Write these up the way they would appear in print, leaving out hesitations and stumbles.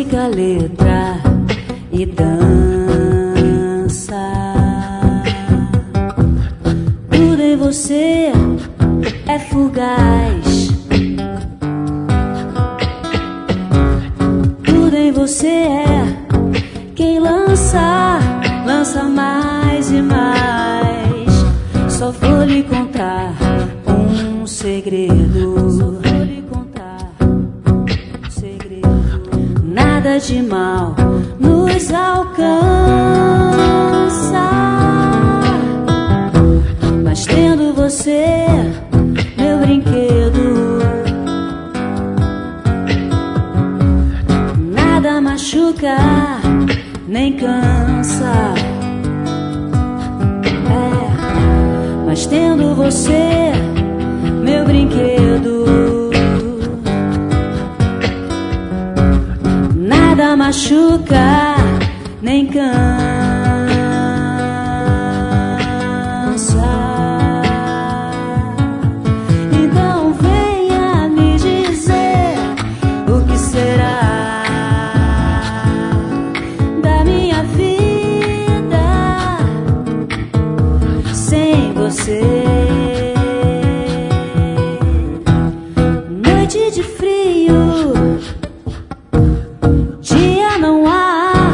música, letra e dança. Tudo em você é fugaz. Tudo em você é quem lança, lança mais e mais. Só vou lhe contar um segredo. Nada de mal nos alcança, mas tendo você, meu brinquedo, nada machuca nem cansa. Mas tendo você, meu brinquedo, nada machuca nem cansa. Então venha me dizer o que será da minha vida sem você. Noite de frio, dia não há,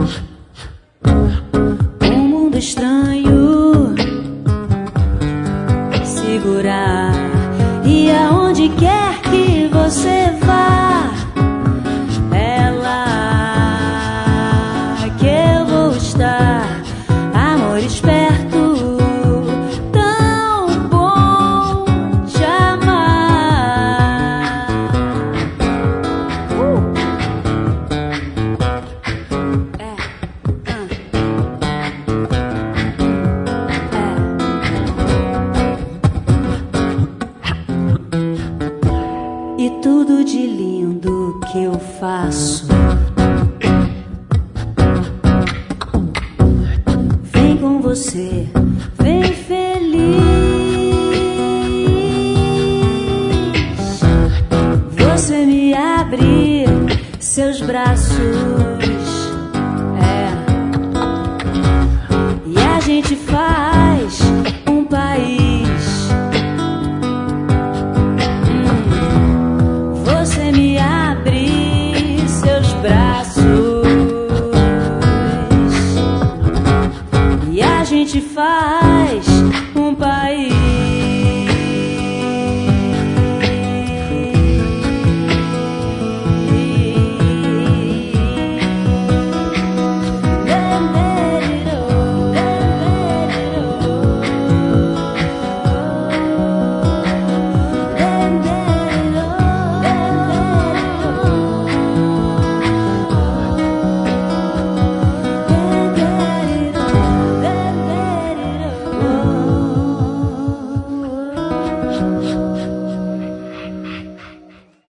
um mundo estranho segurar. E aonde quer que você vá, é lá que eu vou estar. Amor esperto, tão bom te amar. E tudo de lindo que eu faço, vem com você, vem feliz. Você me abre seus braços, e a gente faz um país. Você me abre